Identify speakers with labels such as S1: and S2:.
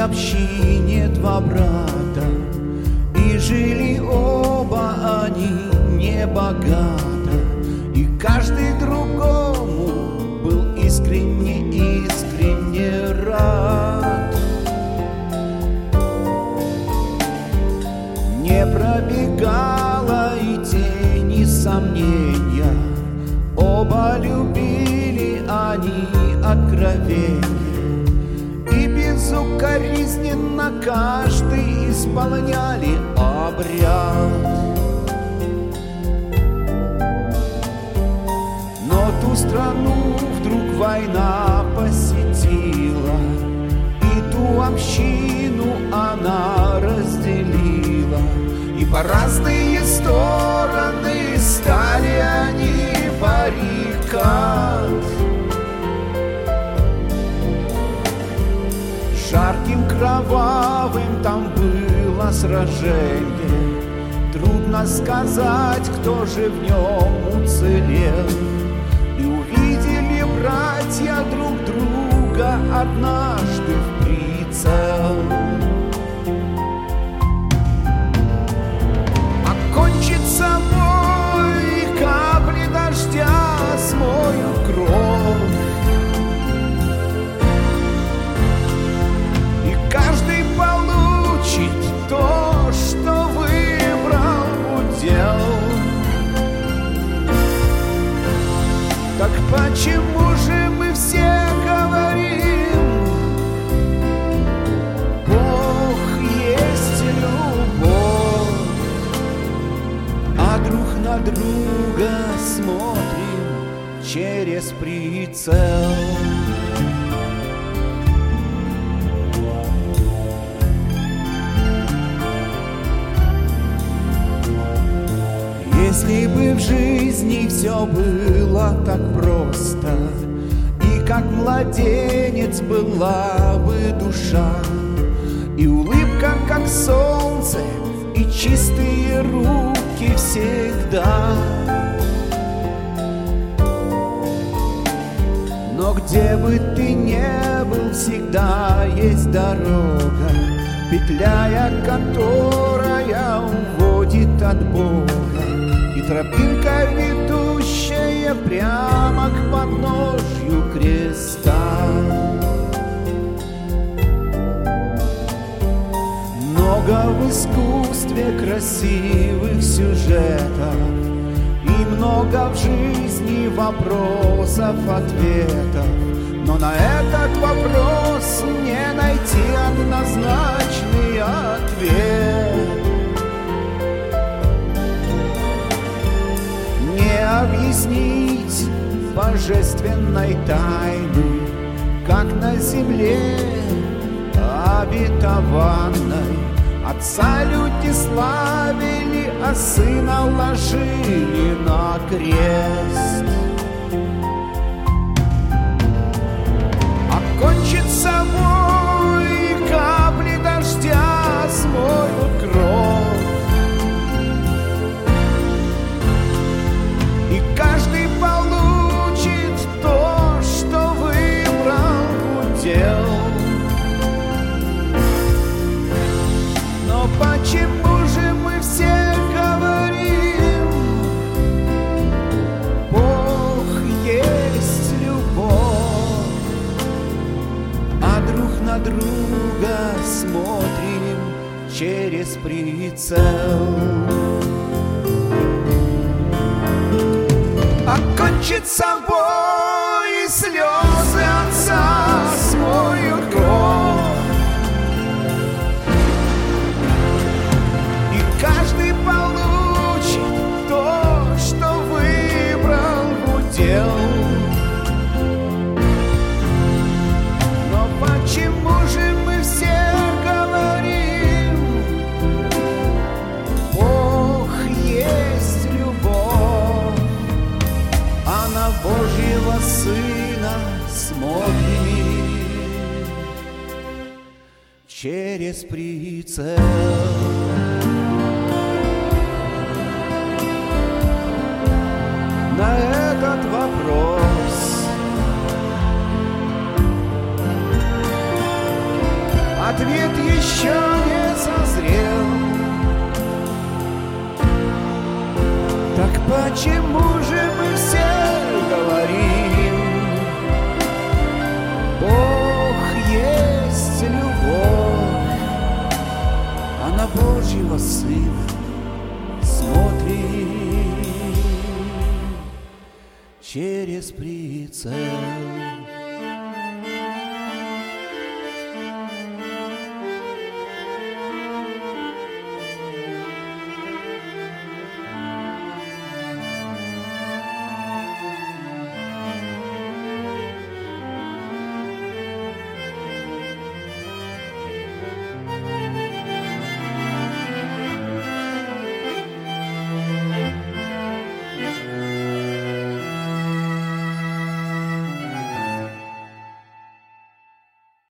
S1: общине два брата, и жили оба они небогато, и каждый другому был искренне рад. Не пробегала и тени сомнения, оба любили они откровенье, и безукоризненно каждый исполняли обряд. Но ту страну вдруг война посетила, и ту общину она разделила, и по разные стороны стали они баррикад. Жарким, кровавым там было сражение, трудно сказать, кто же в нем уцелел. И увидели братья друг друга однажды в прицел. Окончится бой, и капли дождя смоют кровь, и каждый получит то, что выбрал удел. Так почему же мы все говорим: Бог есть любовь, а друг на друга смотрим через прицел? Если бы в жизни все было так просто, и как младенец была бы душа, и улыбка, как солнце, и чистые руки всегда. Но где бы ты ни был, всегда есть дорога, петляя, которая уводит от Бога, и тропинка, ведущая прямо к подножью креста. Много в искусстве красивых сюжетов, и много в жизни вопросов, ответов, но на этот вопрос не найти однозначный ответ. Не объяснить божественной тайны, как на земле обетованной. Отца люди славили, а сына ложили на крест. Окончится бой, и капли дождя смоют кровь, и каждый получит то, что выбрал удел. Но почему же мы все говорим: Бог есть любовь, а друг на друга смотрим через прицел? Окончится бой, и слезы отца смоют кровь, и каждый получит то, что выбрал удел. Но почему же мы все говорим: Бог есть любовь, а на Божьего Сына смотрим через прицел? На этот вопрос ответ еще не созрел. Так почему же мы все говорим: Бог есть любовь, а на Божьего Сына смотрим через прицел?